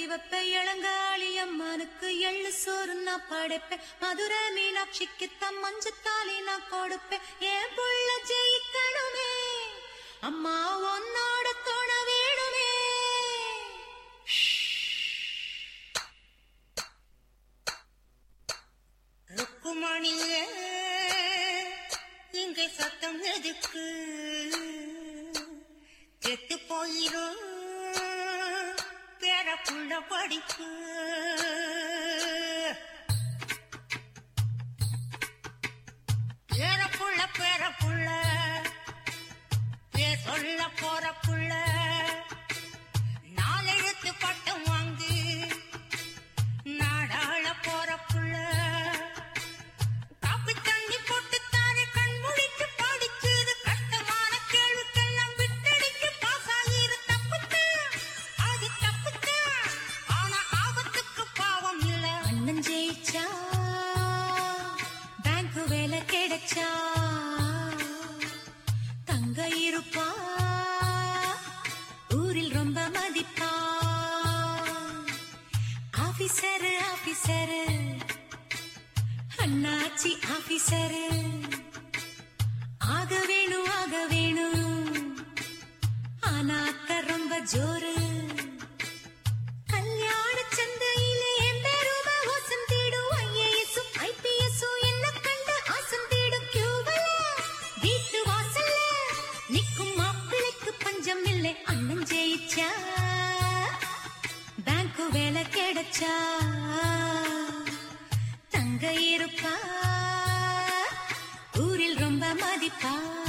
வைப்ப இளங்காளி அம்மனுக்கு எள்ளு சோறு நான் படைப்பேன். மதுரை மீனாட்சிக்குத்தான் மஞ்சத்தாலி நான் கொடுப்பேன். என் புள்ள ஜெயிக்கணுமே அம்மா உன்னோட துணை வேணுமே. ருக்குமணியே இங்கே சத்தம் எதுக்கு? கெட்டு போயிரும் பேர புள்ள படிப்பு. பேர புள்ள பேர் சொல்ல போற புள்ள நாலெழுத்து பட்டம் வாங்கு நாடாள போற புள்ள. காப்பி தண்ணி போட்டுத்தானே கண்மொழிக்கு பாடிச்சது. கஷ்டமான கேள்விக்கெல்லாம் விட்டடிக்கு பாசாகிரு. தப்புத்தான் அது தப்புத்தான், ஆனா ஆபத்துக்கு பாவம் இல்ல. அண்ணன் ஜெயிச்சா பேங்க் வேலை கிடைச்சா தங்க இருப்பா ஊரில் ரொம்ப மதிப்பா. ஆபீசரு ஆபீசரு அண்ணாச்சி ஆபீசரு ஆக வேணும் ஆனாக்க ரொம்ப ஜோரு. கல்யாண சந்தையிலே எம்பெருமா ஓசம் தேடும். ஐஏஎஸும் ஐபிஎஸும் என்ன கண்டு ஆசம் தேடும். கியூபல வீட்டு வாசல்ல நிக்கும் மாப்பிள்ளைக்கு பஞ்சம் இல்லை. அண்ணன் ஜெயிச்சா பேங்க் வேலை கிடைச்சா தங்க இருப்பா ஊரில் ரொம்ப மதிப்பா.